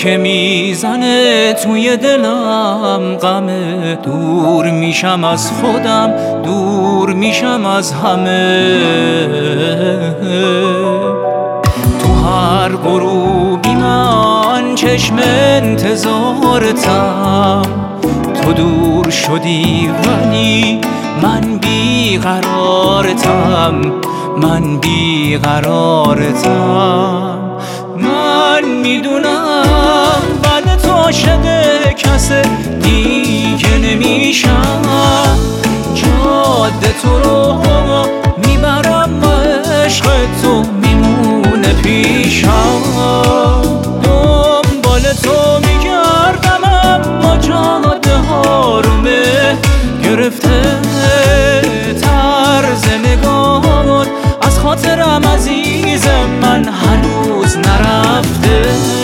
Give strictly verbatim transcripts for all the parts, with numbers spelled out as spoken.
که میزنه توی دلم غمه، دور میشم از خودم، دور میشم از همه. تو هر غروبی من چشم انتظارتم، تو دور شدی ولی من بیقرارتم، من بیقرارتم. من میدونم بعد تو عاشق کس دیگه نمیشم، جاده تو رو میبرم و عشق تو میمونه پیشم. دنبال تو میگردم اما جاده ها رو به گرفته طرز نگاهت، از خاطرم عزیز من هنوز نرفته.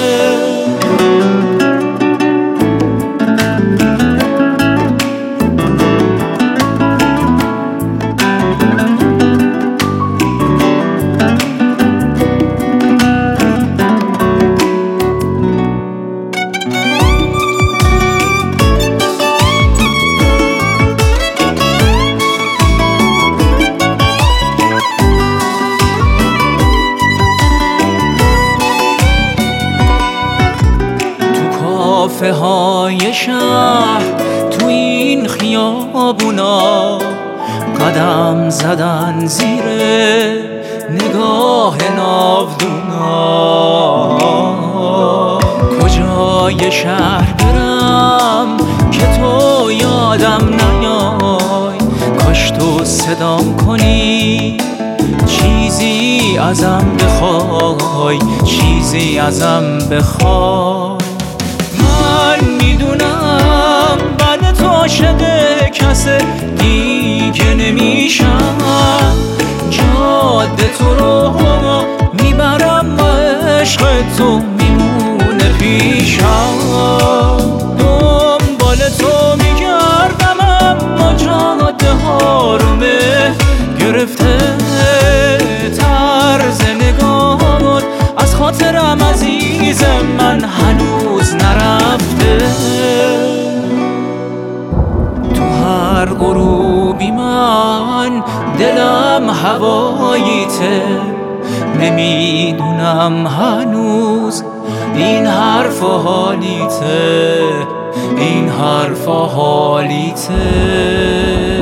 کافه های شهر تو این خیابونا، قدم زدن زیر نگاه ناودونا. کجای شهر برم که تو یادم نیای، کاش تو صدام کنی چیزی ازم بخوای، چیزی ازم بخوای. من میدونم بعد تو عاشق کس دیگه نمیشم، جاده تو رو میبرم و عشق تو میمونه پیشم. دنبال تو میگردم اما جاده ها رو به گرفته طرز نگاهت، از خاطرم عزیز من هنوز نرفته. تو هر غروبی من دلم هواییته، نمیدونم هنوز این حرف حالیته، این حرف حالیته.